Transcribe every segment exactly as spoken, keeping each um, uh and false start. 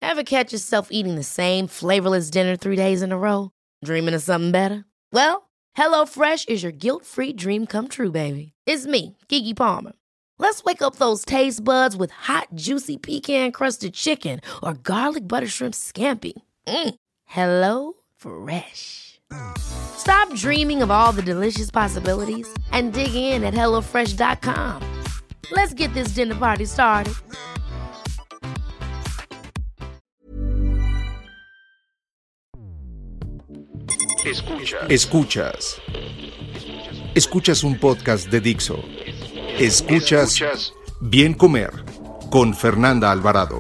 Ever catch yourself eating the same flavorless dinner three days in a row? Dreaming of something better? Well, HelloFresh is your guilt-free dream come true, baby. It's me, Keke Palmer. Let's wake up those taste buds with hot, juicy pecan-crusted chicken or garlic butter shrimp scampi. Mm. Hello Fresh. Stop dreaming of all the delicious possibilities and dig in at hello fresh dot com. Let's get this dinner party started. Escuchas. Escuchas. Escuchas un podcast de Dixo. Escuchas, Escuchas Bien Comer con Fernanda Alvarado.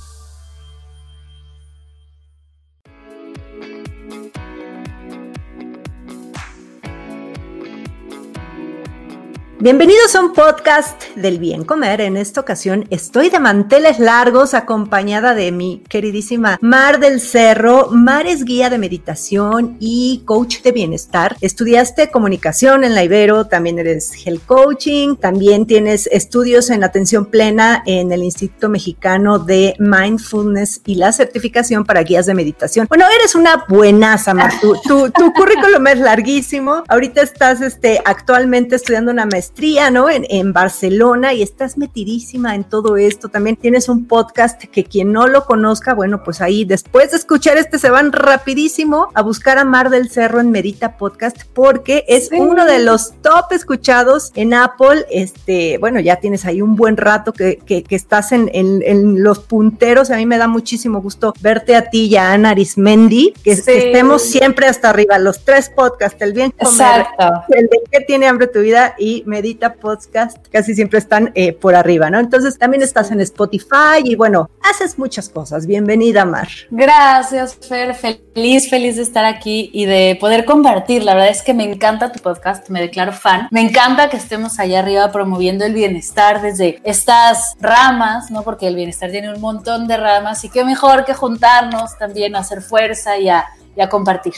Bienvenidos a un podcast del Bien Comer. En esta ocasión estoy de manteles largos acompañada de mi queridísima Mar del Cerro. Mar es guía de meditación y coach de bienestar. Estudiaste comunicación en la Ibero, también eres health coaching, también tienes estudios en atención plena en el Instituto Mexicano de Mindfulness y la certificación para guías de meditación. Bueno, eres una buenaza, Mar. Tu, tu, tu currículum es larguísimo. Ahorita estás este, actualmente estudiando una maestría ¿no? En, en Barcelona y estás metidísima en todo esto. También tienes un podcast que quien no lo conozca, bueno, pues ahí después de escuchar este se van rapidísimo a buscar a Mar del Cerro en Medita Podcast porque es sí. uno de los top escuchados en Apple. Este, bueno, ya tienes ahí un buen rato que, que, que estás en, en, en los punteros. A mí me da muchísimo gusto verte a ti y a Ana Arismendi, que, sí. que estemos siempre hasta arriba. Los tres podcasts, el Bien Comer, Exacto. el de ¿Qué tiene hambre tu vida? Y Medita Podcast, casi siempre están eh, por arriba, ¿no? Entonces también estás en Spotify y bueno, haces muchas cosas. Bienvenida, Mar. Gracias, Fer. Feliz, feliz de estar aquí y de poder compartir. La verdad es que me encanta tu podcast, me declaro fan. Me encanta que estemos allá arriba promoviendo el bienestar desde estas ramas, ¿no? Porque el bienestar tiene un montón de ramas y qué mejor que juntarnos también a hacer fuerza y a, y a compartir.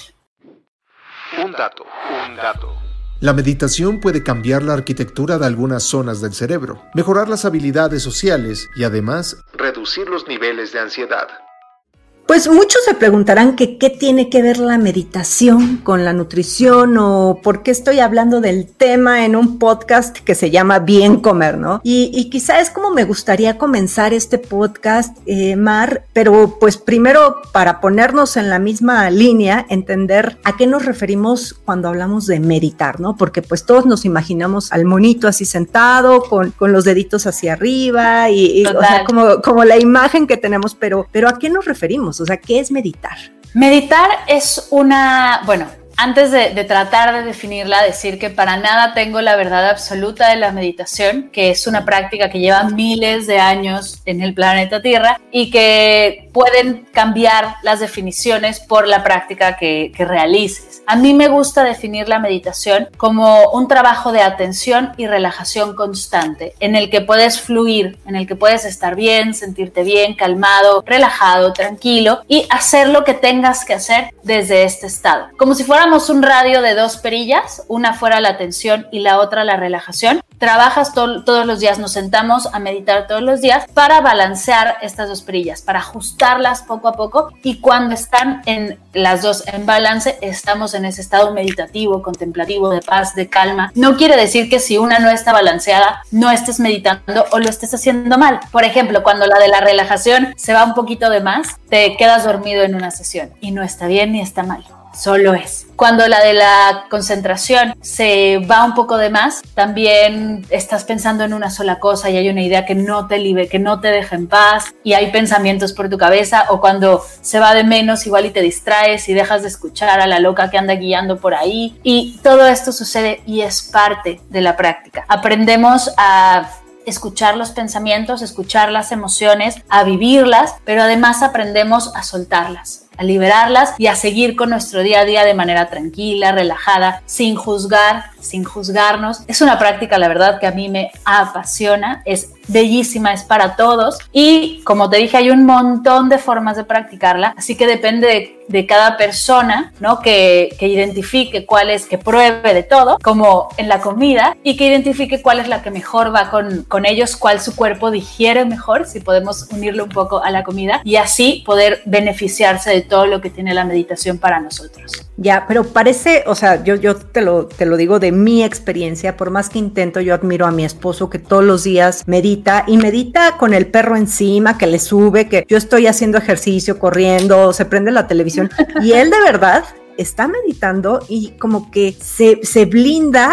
Un dato, un dato. La meditación puede cambiar la arquitectura de algunas zonas del cerebro, mejorar las habilidades sociales y además reducir los niveles de ansiedad. Pues muchos se preguntarán que qué tiene que ver la meditación con la nutrición o por qué estoy hablando del tema en un podcast que se llama Bien Comer, ¿no? Y, y quizá es como me gustaría comenzar este podcast, eh, Mar, pero pues primero para ponernos en la misma línea, entender a qué nos referimos cuando hablamos de meditar, ¿no? Porque pues todos nos imaginamos al monito así sentado con, con los deditos hacia arriba y, y o sea, como, como la imagen que tenemos, pero, pero ¿a qué nos referimos? O sea, ¿qué es meditar? Meditar es una, bueno, antes de, de tratar de definirla, decir que para nada tengo la verdad absoluta de la meditación, que es una práctica que lleva miles de años en el planeta Tierra y que pueden cambiar las definiciones por la práctica que, que realices. A mí me gusta definir la meditación como un trabajo de atención y relajación constante, en el que puedes fluir, en el que puedes estar bien, sentirte bien, calmado, relajado, tranquilo y hacer lo que tengas que hacer desde este estado. Como si fuéramos un radio de dos perillas, una fuera la atención y la otra la relajación. Trabajas to- todos los días, nos sentamos a meditar todos los días para balancear estas dos perillas, para ajustarlas poco a poco y cuando están en las dos en balance, estamos en ese estado meditativo, contemplativo, de paz, de calma. No quiere decir que si una no está balanceada, no estés meditando o lo estés haciendo mal. Por ejemplo, cuando la de la relajación se va un poquito de más, te quedas dormido en una sesión y no está bien ni está mal. Solo es. Cuando la de la concentración se va un poco de más, también estás pensando en una sola cosa y hay una idea que no te libre, que no te deja en paz y hay pensamientos por tu cabeza, o cuando se va de menos igual y te distraes y dejas de escuchar a la loca que anda guiando por ahí, y todo esto sucede y es parte de la práctica. Aprendemos a escuchar los pensamientos, escuchar las emociones, a vivirlas, pero además aprendemos a soltarlas. a liberarlas y a seguir con nuestro día a día de manera tranquila, relajada, sin juzgar, sin juzgarnos. Es una práctica, la verdad, que a mí me apasiona, es bellísima, es para todos y como te dije hay un montón de formas de practicarla, así que depende de, de cada persona, ¿no? que, que identifique cuál es, que pruebe de todo, como en la comida, y que identifique cuál es la que mejor va con, con ellos, cuál su cuerpo digiere mejor, si podemos unirlo un poco a la comida y así poder beneficiarse de todo lo que tiene la meditación para nosotros. Ya, pero parece, o sea, yo, yo te lo, te lo digo de mi experiencia, por más que intento, yo admiro a mi esposo que todos los días medita y medita con el perro encima, que le sube, que yo estoy haciendo ejercicio, corriendo, se prende la televisión y él de verdad está meditando y como que se, se blinda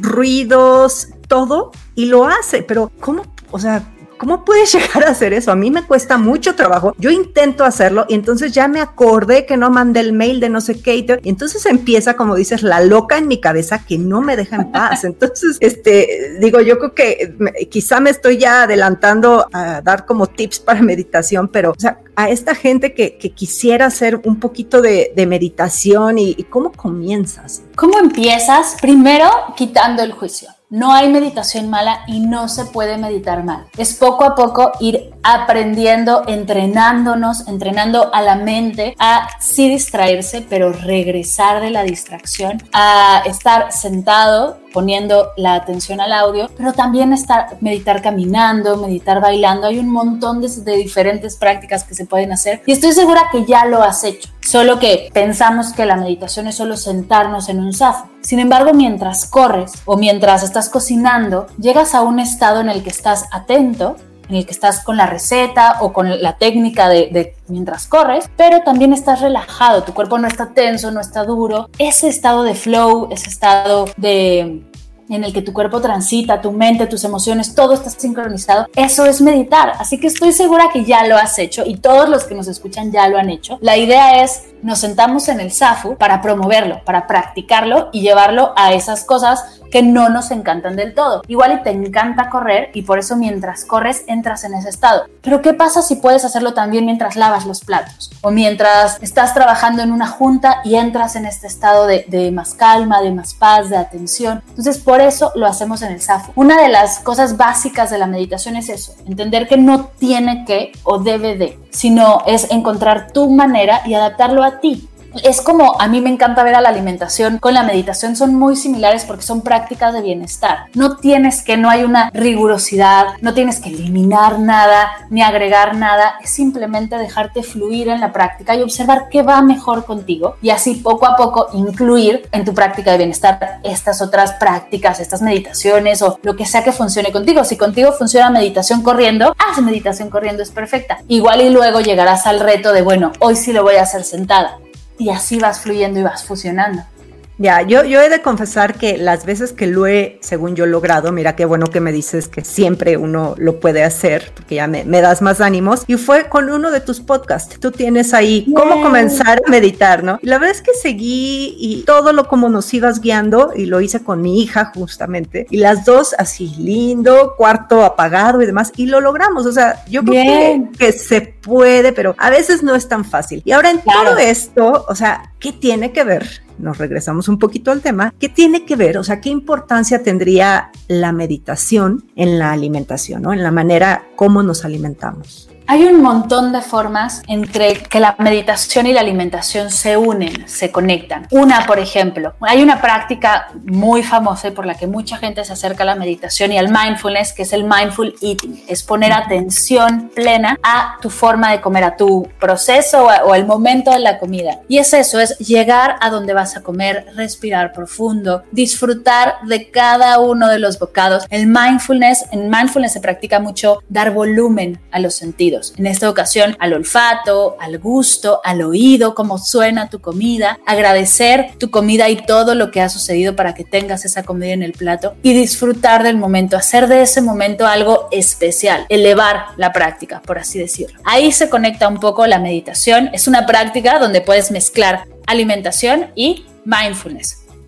ruidos, todo y lo hace, pero ¿cómo? O sea, ¿cómo puedes llegar a hacer eso? A mí me cuesta mucho trabajo. Yo intento hacerlo y entonces ya me acordé que no mandé el mail de no sé qué. Y entonces empieza, como dices, la loca en mi cabeza que no me deja en paz. Entonces, este, digo, yo creo que me, quizá me estoy ya adelantando a dar como tips para meditación, pero, o sea, a esta gente que, que quisiera hacer un poquito de, de meditación y, y ¿cómo comienzas? ¿Cómo empiezas? Primero, quitando el juicio. No hay meditación mala y no se puede meditar mal. Es poco a poco ir aprendiendo, entrenándonos, entrenando a la mente a sí distraerse, pero regresar de la distracción, a estar sentado poniendo la atención al audio, pero también estar, meditar caminando, meditar bailando. Hay un montón de, de diferentes prácticas que se pueden hacer y estoy segura que ya lo has hecho, solo que pensamos que la meditación es solo sentarnos en un zafu. Sin embargo, mientras corres o mientras estás cocinando, llegas a un estado en el que estás atento, en el que estás con la receta o con la técnica de, de mientras corres, pero también estás relajado, tu cuerpo no está tenso, no está duro. Ese estado de flow, ese estado de... en el que tu cuerpo transita, tu mente, tus emociones, todo está sincronizado, eso es meditar. Así que estoy segura que ya lo has hecho y todos los que nos escuchan ya lo han hecho. La idea es, nos sentamos en el zafu para promoverlo, para practicarlo y llevarlo a esas cosas que no nos encantan del todo. Igual y te encanta correr y por eso mientras corres entras en ese estado. Pero ¿qué pasa si puedes hacerlo también mientras lavas los platos? O mientras estás trabajando en una junta y entras en este estado de, de más calma, de más paz, de atención. Entonces, por eso lo hacemos en el zafu. Una de las cosas básicas de la meditación es eso, entender que no tiene que o debe de, sino es encontrar tu manera y adaptarlo a ti. Es como, a mí me encanta ver a la alimentación con la meditación, son muy similares porque son prácticas de bienestar. No tienes que, no hay una rigurosidad, no tienes que eliminar nada, ni agregar nada, es simplemente dejarte fluir en la práctica y observar qué va mejor contigo y así poco a poco incluir en tu práctica de bienestar estas otras prácticas, estas meditaciones o lo que sea que funcione contigo. Si contigo funciona meditación corriendo, haz meditación corriendo, es perfecta. Igual y luego llegarás al reto de, bueno, hoy sí lo voy a hacer sentada. Y así vas fluyendo y vas fusionando. Ya, yo, yo he de confesar que las veces que lo he, según yo, logrado, mira qué bueno que me dices que siempre uno lo puede hacer, porque ya me, me das más ánimos, y fue con uno de tus podcasts. Tú tienes ahí yeah. cómo comenzar a meditar, ¿no? Y la verdad es que seguí y todo lo como nos ibas guiando, y lo hice con mi hija justamente, y las dos así lindo, cuarto apagado y demás, y lo logramos. O sea, yo creo que, que se puede, pero a veces no es tan fácil. Y ahora en claro. todo esto, o sea, ¿qué tiene que ver? Nos regresamos un poquito al tema. ¿Qué tiene que ver? O sea, ¿qué importancia tendría la meditación en la alimentación, ¿no? En la manera como nos alimentamos? Hay un montón de formas entre que la meditación y la alimentación se unen, se conectan. Una, por ejemplo, hay una práctica muy famosa y por la que mucha gente se acerca a la meditación y al mindfulness, que es el mindful eating. Es poner atención plena a tu forma de comer, a tu proceso o al momento de la comida. Y es eso, es llegar a donde vas a comer, respirar profundo, disfrutar de cada uno de los bocados. El mindfulness, en mindfulness se practica mucho dar volumen a los sentidos. En esta ocasión al olfato, al gusto, al oído, cómo suena tu comida, agradecer tu comida y todo lo que ha sucedido para que tengas esa comida en el plato y disfrutar del momento, hacer de ese momento algo especial, elevar la práctica, por así decirlo. Ahí se conecta un poco la meditación, es una práctica donde puedes mezclar alimentación y mindfulness.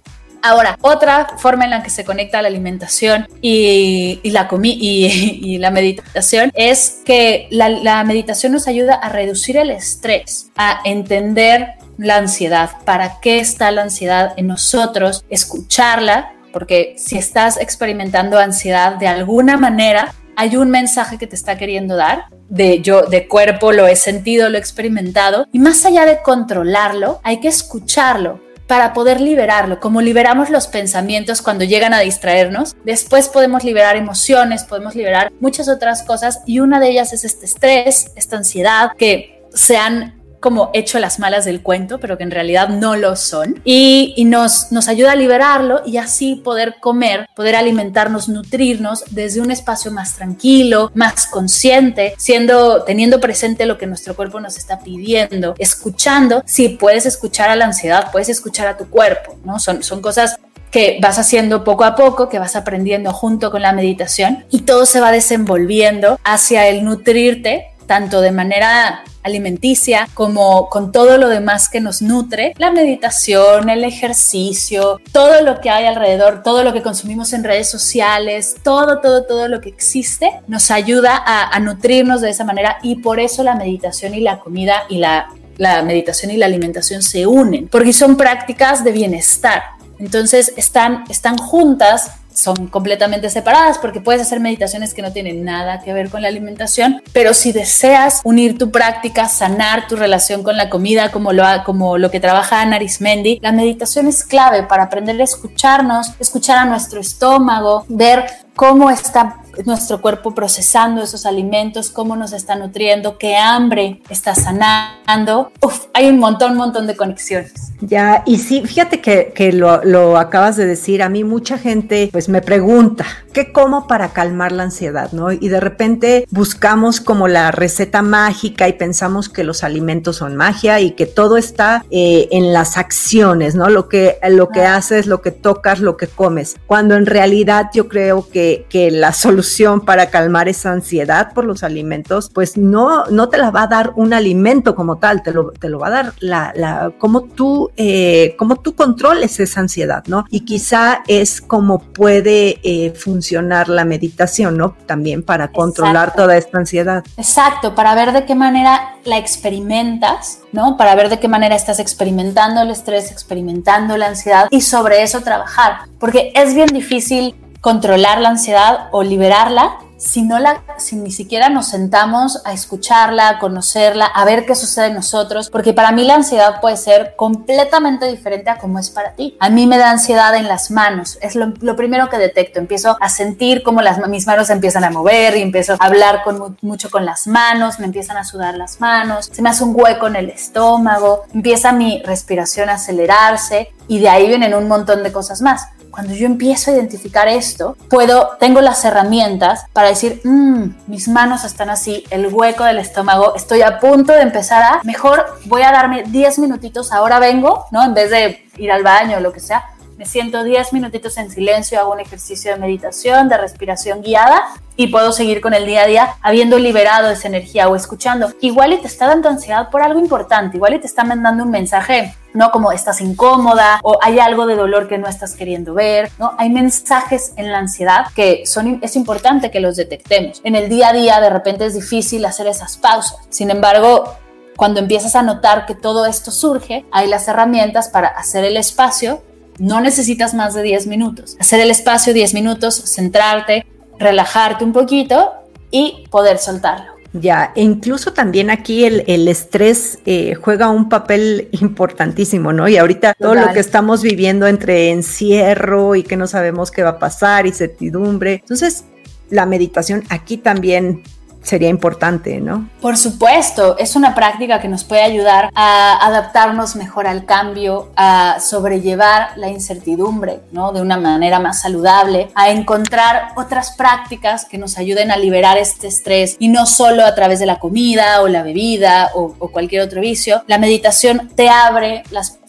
Ahora, otra forma en la que se conecta la alimentación y, y, la, comi- y, y la meditación es que la, la meditación nos ayuda a reducir el estrés, a entender la ansiedad, para qué está la ansiedad en nosotros, escucharla, porque si estás experimentando ansiedad de alguna manera, hay un mensaje que te está queriendo dar, de yo de cuerpo lo he sentido, lo he experimentado, y más allá de controlarlo, hay que escucharlo para poder liberarlo. Como liberamos los pensamientos cuando llegan a distraernos, después podemos liberar emociones, podemos liberar muchas otras cosas, y una de ellas es este estrés, esta ansiedad que se han como hecho las malas del cuento, pero que en realidad no lo son, y, y nos, nos ayuda a liberarlo y así poder comer, poder alimentarnos, nutrirnos desde un espacio más tranquilo, más consciente, siendo, teniendo presente lo que nuestro cuerpo nos está pidiendo, escuchando. Si puedes escuchar a la ansiedad, puedes escuchar a tu cuerpo, ¿no? Son, son cosas que vas haciendo poco a poco, que vas aprendiendo junto con la meditación, y todo se va desenvolviendo hacia el nutrirte, tanto de manera alimenticia como con todo lo demás que nos nutre, la meditación, el ejercicio, todo lo que hay alrededor, todo lo que consumimos en redes sociales, todo, todo, todo lo que existe nos ayuda a, a nutrirnos de esa manera, y por eso la meditación y la comida y la, la meditación y la alimentación se unen, porque son prácticas de bienestar. Entonces están, están juntas, son completamente separadas, porque puedes hacer meditaciones que no tienen nada que ver con la alimentación, pero si deseas unir tu práctica, sanar tu relación con la comida, como lo, como lo que trabaja Ana Arismendi, la meditación es clave para aprender a escucharnos, escuchar a nuestro estómago, ver cómo está nuestro cuerpo procesando esos alimentos, cómo nos está nutriendo, qué hambre está sanando. Uf, hay un montón, un montón de conexiones. Ya, y sí, fíjate que, que lo, lo acabas de decir. A mí mucha gente pues me pregunta, ¿qué como para calmar la ansiedad, no? Y de repente buscamos como la receta mágica y pensamos que los alimentos son magia y que todo está eh, en las acciones, ¿no? Lo que, lo que haces, lo que tocas, lo que comes. Cuando en realidad yo creo que, que la solución para calmar esa ansiedad por los alimentos, pues no, no te la va a dar un alimento como tal, te lo, te lo va a dar la, la, cómo tú, eh, cómo tú controles esa ansiedad, ¿no? Y quizá es como puede eh, funcionar la meditación, ¿no? También para controlar Exacto. toda esta ansiedad. Exacto, para ver de qué manera la experimentas, ¿no? Para ver de qué manera estás experimentando el estrés, experimentando la ansiedad, y sobre eso trabajar, porque es bien difícil controlar la ansiedad o liberarla si, no la, si ni siquiera nos sentamos a escucharla, a conocerla, a ver qué sucede en nosotros, porque para mí la ansiedad puede ser completamente diferente a cómo es para ti. A mí me da ansiedad en las manos, es lo, lo primero que detecto. Empiezo a sentir cómo las, mis manos se empiezan a mover y empiezo a hablar con, mucho con las manos, me empiezan a sudar las manos, se me hace un hueco en el estómago, empieza mi respiración a acelerarse, y de ahí vienen un montón de cosas más. Cuando yo empiezo a identificar esto, puedo, tengo las herramientas para decir, mmm, mis manos están así, el hueco del estómago, estoy a punto de empezar a, mejor voy a darme diez minutitos, ahora vengo, ¿no? En vez de ir al baño o lo que sea, me siento diez minutitos en silencio, hago un ejercicio de meditación, de respiración guiada, y puedo seguir con el día a día habiendo liberado esa energía o escuchando. Igual y te está dando ansiedad por algo importante, igual y te está mandando un mensaje, ¿no? Como estás incómoda o hay algo de dolor que no estás queriendo ver, ¿no? Hay mensajes en la ansiedad que son, es importante que los detectemos. En el día a día de repente es difícil hacer esas pausas. Sin embargo, cuando empiezas a notar que todo esto surge, hay las herramientas para hacer el espacio. No necesitas más de diez minutos. Hacer el espacio diez minutos, centrarte, relajarte un poquito y poder soltarlo. Ya, e incluso también aquí el, el estrés eh, juega un papel importantísimo, ¿no? Y ahorita todo Total. Lo que estamos viviendo entre encierro y que no sabemos qué va a pasar y certidumbre. Entonces, la meditación aquí también sería importante, ¿no? Por supuesto, es una práctica que nos puede ayudar a adaptarnos mejor al cambio, a sobrellevar la incertidumbre, ¿no? De una manera más saludable, a encontrar otras prácticas que nos ayuden a liberar este estrés, y no solo a través de la comida o la bebida o, o cualquier otro vicio. La meditación te abre las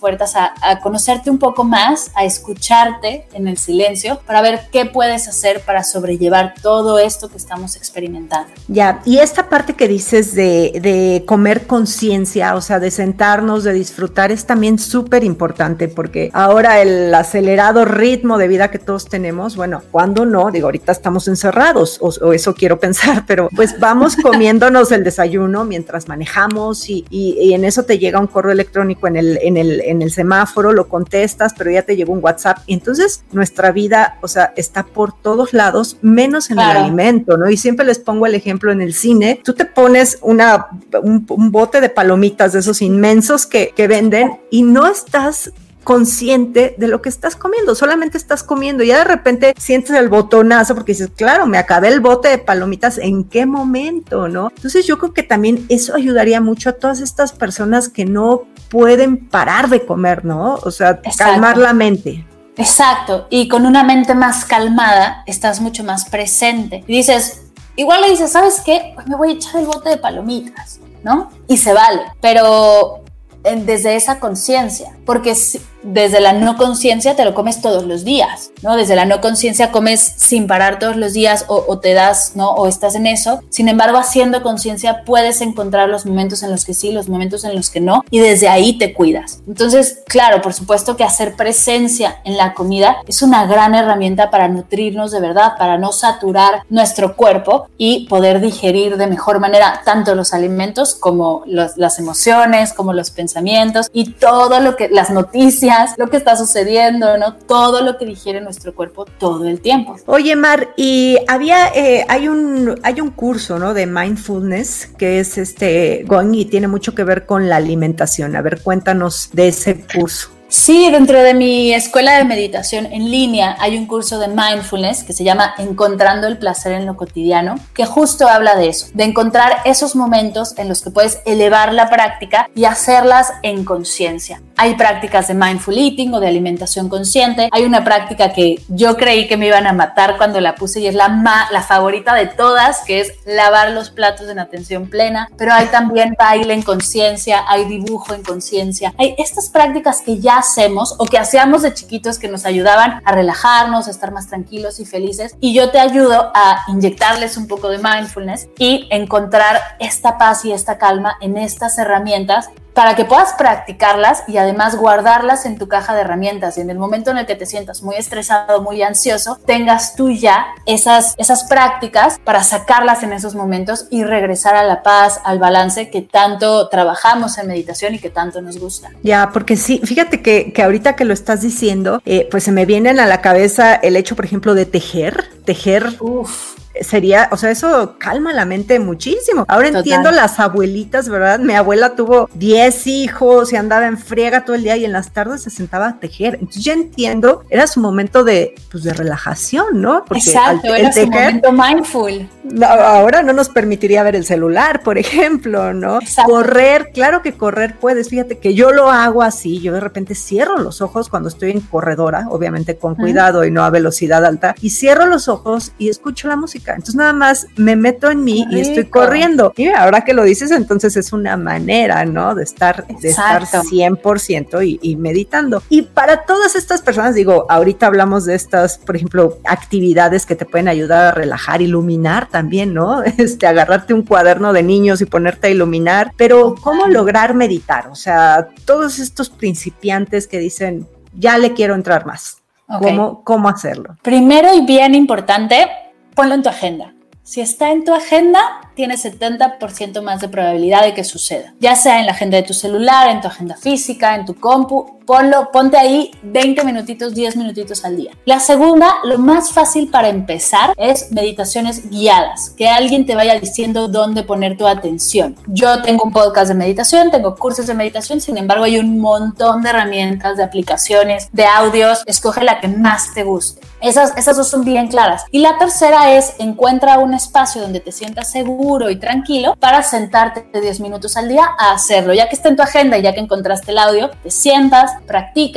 puertas a, a conocerte un poco más, a escucharte en el silencio para ver qué puedes hacer para sobrellevar todo esto que estamos experimentando. Ya, y esta parte que dices de, de comer conciencia, o sea, de sentarnos, de disfrutar, es también súper importante porque ahora el acelerado ritmo de vida que todos tenemos, bueno, ¿cuándo no? Digo, ahorita estamos encerrados, o, o eso quiero pensar, pero pues vamos comiéndonos el desayuno mientras manejamos y, y, y en eso te llega un correo electrónico en el, en el, en el semáforo, lo contestas, pero ya te llegó un WhatsApp. Y entonces nuestra vida, o sea, está por todos lados, menos en claro. el alimento, ¿no? Y siempre les pongo el ejemplo en el cine. Tú te pones una, un, un bote de palomitas de esos inmensos que, que venden y no estás consciente de lo que estás comiendo, solamente estás comiendo y ya de repente sientes el botonazo porque dices, claro, me acabé el bote de palomitas, ¿en qué momento, no? Entonces yo creo que también eso ayudaría mucho a todas estas personas que no pueden parar de comer, ¿no? O sea, Exacto. calmar la mente. Exacto, y con una mente más calmada estás mucho más presente y dices, igual le dices, ¿sabes qué? Pues me voy a echar el bote de palomitas, ¿no? Y se vale, pero desde esa conciencia, porque desde la no conciencia te lo comes todos los días, ¿no? Desde la no conciencia comes sin parar todos los días o, o te das, ¿no? O estás en eso. Sin embargo, haciendo conciencia puedes encontrar los momentos en los que sí, los momentos en los que no, y desde ahí te cuidas. Entonces, claro, por supuesto que hacer presencia en la comida es una gran herramienta para nutrirnos de verdad, para no saturar nuestro cuerpo y poder digerir de mejor manera tanto los alimentos como los, las emociones, como los pensamientos y todo lo que, las noticias, lo que está sucediendo, ¿no? Todo lo que digiere nuestro cuerpo todo el tiempo. Oye, Mar, y había, eh, hay un, hay un curso, ¿no? De mindfulness que es este, going y tiene mucho que ver con la alimentación. A ver, cuéntanos de ese curso. Sí, dentro de mi escuela de meditación en línea hay un curso de mindfulness que se llama Encontrando el placer en lo cotidiano, que justo habla de eso, de encontrar esos momentos en los que puedes elevar la práctica y hacerlas en conciencia. Hay prácticas de mindful eating o de alimentación consciente. Hay una práctica que yo creí que me iban a matar cuando la puse y es la, ma- la favorita de todas, que es lavar los platos en atención plena, pero hay también baile en conciencia, hay dibujo en conciencia. Hay estas prácticas que ya hacemos o que hacíamos de chiquitos que nos ayudaban a relajarnos, a estar más tranquilos y felices, y yo te ayudo a inyectarles un poco de mindfulness y encontrar esta paz y esta calma en estas herramientas para que puedas practicarlas y además guardarlas en tu caja de herramientas y en el momento en el que te sientas muy estresado, muy ansioso, tengas tú ya esas, esas prácticas para sacarlas en esos momentos y regresar a la paz, al balance que tanto trabajamos en meditación y que tanto nos gusta. Ya, porque sí, fíjate que, que ahorita que lo estás diciendo, eh, pues se me vienen a la cabeza el hecho, por ejemplo, de tejer, tejer. Uf. Sería, o sea, eso calma la mente muchísimo. Ahora Total. Entiendo las abuelitas, ¿verdad? Mi abuela tuvo diez hijos y andaba en friega todo el día y en las tardes se sentaba a tejer. Entonces ya entiendo, era su momento de, pues, de relajación, ¿no? Porque Exacto, al, era su tejer, momento mindful. No, ahora no nos permitiría ver el celular, por ejemplo, ¿no? Exacto. Correr, claro que correr puedes. Fíjate que yo lo hago así, yo de repente cierro los ojos cuando estoy en corredora, obviamente con cuidado uh-huh. y no a velocidad alta, y cierro los ojos y escucho la música. Entonces nada más me meto en mí y estoy corriendo. Y ahora que lo dices, entonces es una manera, ¿no? De estar, de estar cien por ciento y, y meditando. Y para todas estas personas, digo, ahorita hablamos de estas, por ejemplo, actividades que te pueden ayudar a relajar, iluminar también, ¿no? Este, agarrarte un cuaderno de niños y ponerte a iluminar. Pero ¿cómo lograr meditar? O sea, todos estos principiantes que dicen, ya le quiero entrar más. Okay. ¿Cómo, cómo hacerlo? Primero y bien importante, ponlo en tu agenda. Si está en tu agenda, tienes setenta por ciento más de probabilidad de que suceda. Ya sea en la agenda de tu celular, en tu agenda física, en tu compu, ponlo, ponte ahí veinte minutitos, diez minutitos al día. La segunda, lo más fácil para empezar es meditaciones guiadas, que alguien te vaya diciendo dónde poner tu atención. Yo tengo un podcast de meditación, tengo cursos de meditación, sin embargo hay un montón de herramientas, de aplicaciones, de audios, escoge la que más te guste. Esas, esas dos son bien claras. Y la tercera es, encuentra un espacio donde te sientas seguro y tranquilo para sentarte diez minutos al día a hacerlo. Ya que está en tu agenda y ya que encontraste el audio, te sientas, practicas,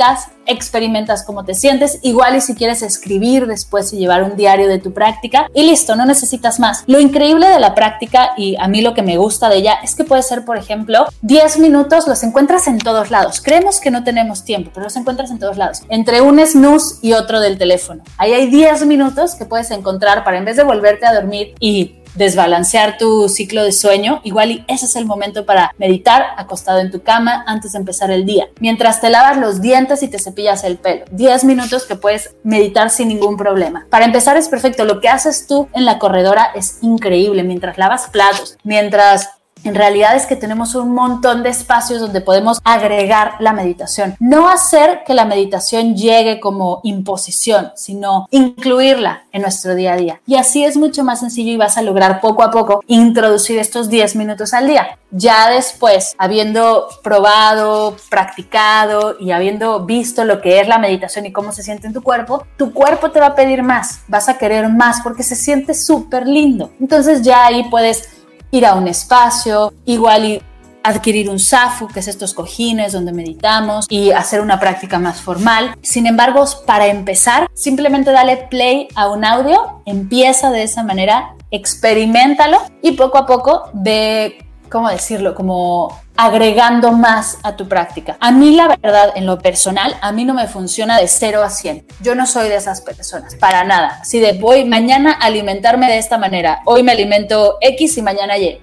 experimentas cómo te sientes, igual y si quieres escribir después y llevar un diario de tu práctica y listo, no necesitas más. Lo increíble de la práctica y a mí lo que me gusta de ella es que puede ser, por ejemplo, diez minutos, los encuentras en todos lados. Creemos que no tenemos tiempo, pero los encuentras en todos lados. Entre un snooze y otro del teléfono. Ahí hay diez minutos que puedes encontrar para, en vez de volverte a dormir y desbalancear tu ciclo de sueño, igual y ese es el momento para meditar acostado en tu cama antes de empezar el día. Mientras te lavas los dientes y te cepillas el pelo. diez minutos que puedes meditar sin ningún problema. Para empezar es perfecto. Lo que haces tú en la corredora es increíble. Mientras lavas platos, mientras... En realidad es que tenemos un montón de espacios donde podemos agregar la meditación. No hacer que la meditación llegue como imposición, sino incluirla en nuestro día a día. Y así es mucho más sencillo y vas a lograr poco a poco introducir estos diez minutos al día. Ya después, habiendo probado, practicado y habiendo visto lo que es la meditación y cómo se siente en tu cuerpo, tu cuerpo te va a pedir más, vas a querer más porque se siente súper lindo. Entonces ya ahí puedes ir a un espacio, igual y adquirir un zafu, que es estos cojines donde meditamos, y hacer una práctica más formal. Sin embargo, para empezar, simplemente dale play a un audio, empieza de esa manera, experiméntalo y poco a poco ve, ¿cómo decirlo? Como agregando más a tu práctica. A mí, la verdad, en lo personal, a mí no me funciona de cero a cien. Yo no soy de esas personas, para nada. Así de voy mañana a alimentarme de esta manera, hoy me alimento X y mañana Y.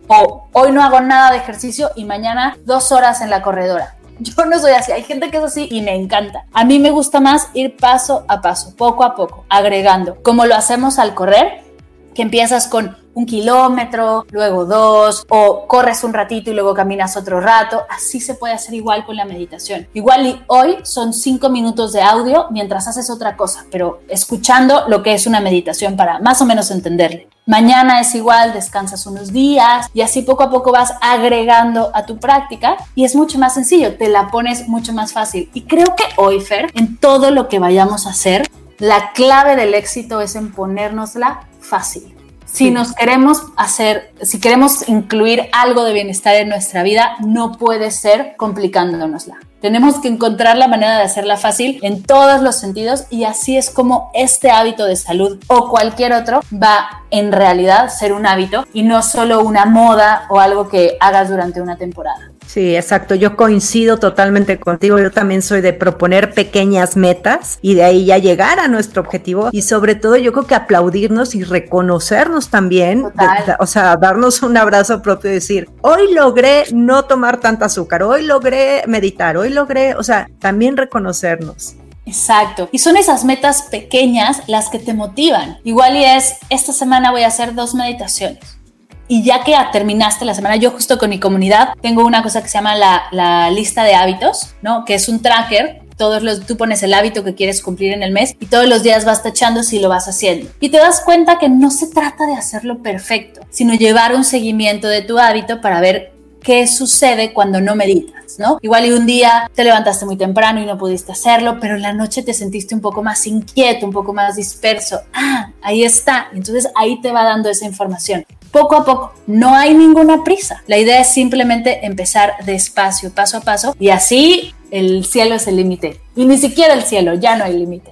O hoy no hago nada de ejercicio y mañana dos horas en la corredora. Yo no soy así, hay gente que es así y me encanta. A mí me gusta más ir paso a paso, poco a poco, agregando. Como lo hacemos al correr, que empiezas con un kilómetro, luego dos, o corres un ratito y luego caminas otro rato. Así se puede hacer igual con la meditación. Igual y hoy son cinco minutos de audio mientras haces otra cosa, pero escuchando lo que es una meditación para más o menos entenderle. Mañana es igual, descansas unos días y así poco a poco vas agregando a tu práctica y es mucho más sencillo, te la pones mucho más fácil. Y creo que hoy, Fer, en todo lo que vayamos a hacer, la clave del éxito es en ponérnosla fácil. Si nos queremos hacer, si queremos incluir algo de bienestar en nuestra vida, no puede ser complicándonosla. Tenemos que encontrar la manera de hacerla fácil en todos los sentidos y así es como este hábito de salud o cualquier otro va en realidad ser un hábito y no solo una moda o algo que hagas durante una temporada. Sí, exacto. Yo coincido totalmente contigo. Yo también soy de proponer pequeñas metas y de ahí ya llegar a nuestro objetivo. Y sobre todo yo creo que aplaudirnos y reconocernos también. De, de, o sea, darnos un abrazo propio y decir, hoy logré no tomar tanta azúcar, hoy logré meditar, hoy logré, o sea, también reconocernos. Exacto. Y son esas metas pequeñas las que te motivan. Igual y es, esta semana voy a hacer dos meditaciones. Y ya que terminaste la semana, yo justo con mi comunidad tengo una cosa que se llama la, la lista de hábitos, ¿no? Que es un tracker. Todos los, tú pones el hábito que quieres cumplir en el mes y todos los días vas tachando si lo vas haciendo. Y te das cuenta que no se trata de hacerlo perfecto, sino llevar un seguimiento de tu hábito para ver qué sucede cuando no meditas, ¿no? Igual y un día te levantaste muy temprano y no pudiste hacerlo, pero en la noche te sentiste un poco más inquieto, un poco más disperso. Ah, ahí está. Entonces ahí te va dando esa información. Poco a poco, no hay ninguna prisa. La idea es simplemente empezar despacio, paso a paso, y así el cielo es el límite. Y ni siquiera el cielo, ya no hay límite.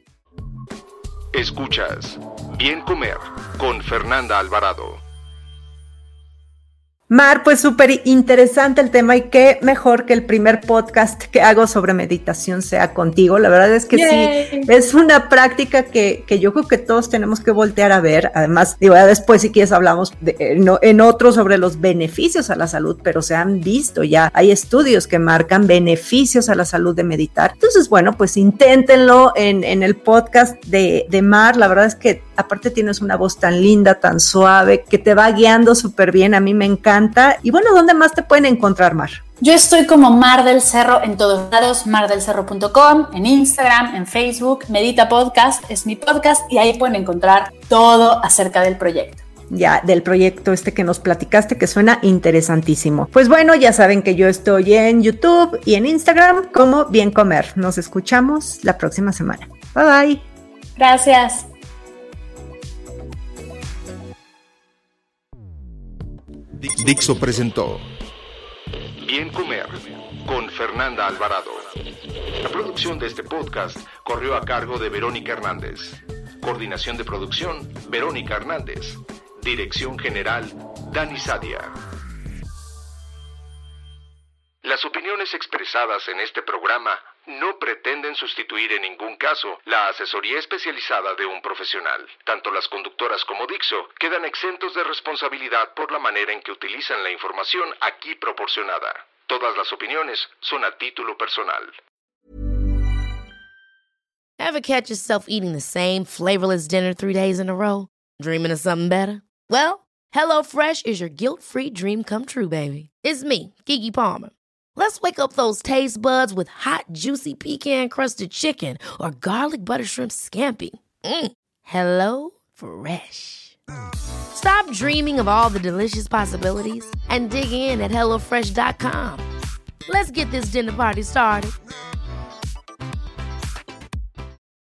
Escuchas Bien Comer con Fernanda Alvarado. Mar, pues súper interesante el tema y qué mejor que el primer podcast que hago sobre meditación sea contigo. La verdad es que Yay. sí, es una práctica que, que yo creo que todos tenemos que voltear a ver. Además, digo, ya después si quieres hablamos de, en, en otro sobre los beneficios a la salud, pero se han visto ya, hay estudios que marcan beneficios a la salud de meditar. Entonces, bueno, pues inténtenlo en, en el podcast de, de Mar. La verdad es que aparte tienes una voz tan linda, tan suave, que te va guiando súper bien. A mí me encanta. Y bueno, ¿dónde más te pueden encontrar, Mar? Yo estoy como Mar del Cerro en todos lados, mar del cerro punto com, en Instagram, en Facebook. Medita Podcast es mi podcast y ahí pueden encontrar todo acerca del proyecto. Ya, del proyecto este que nos platicaste, que suena interesantísimo. Pues bueno, ya saben que yo estoy en YouTube y en Instagram como Bien Comer. Nos escuchamos la próxima semana. Bye bye. Gracias. Dixo presentó Bien Comer, con Fernanda Alvarado. La producción de este podcast corrió a cargo de Verónica Hernández. Coordinación de producción, Verónica Hernández. Dirección General, Dani Sadia. Las opiniones expresadas en este programa no pretenden sustituir en ningún caso la asesoría especializada de un profesional. Tanto las conductoras como Dixo quedan exentos de responsabilidad por la manera en que utilizan la información aquí proporcionada. Todas las opiniones son a título personal. Ever catch yourself eating the same flavorless dinner three days in a row? Dreaming of something better? Well, HelloFresh is your guilt-free dream come true, baby. It's me, Keke Palmer. Let's wake up those taste buds with hot, juicy pecan-crusted chicken or garlic butter shrimp scampi. Mm. Hello Fresh. Stop dreaming of all the delicious possibilities and dig in at hello fresh dot com. Let's get this dinner party started.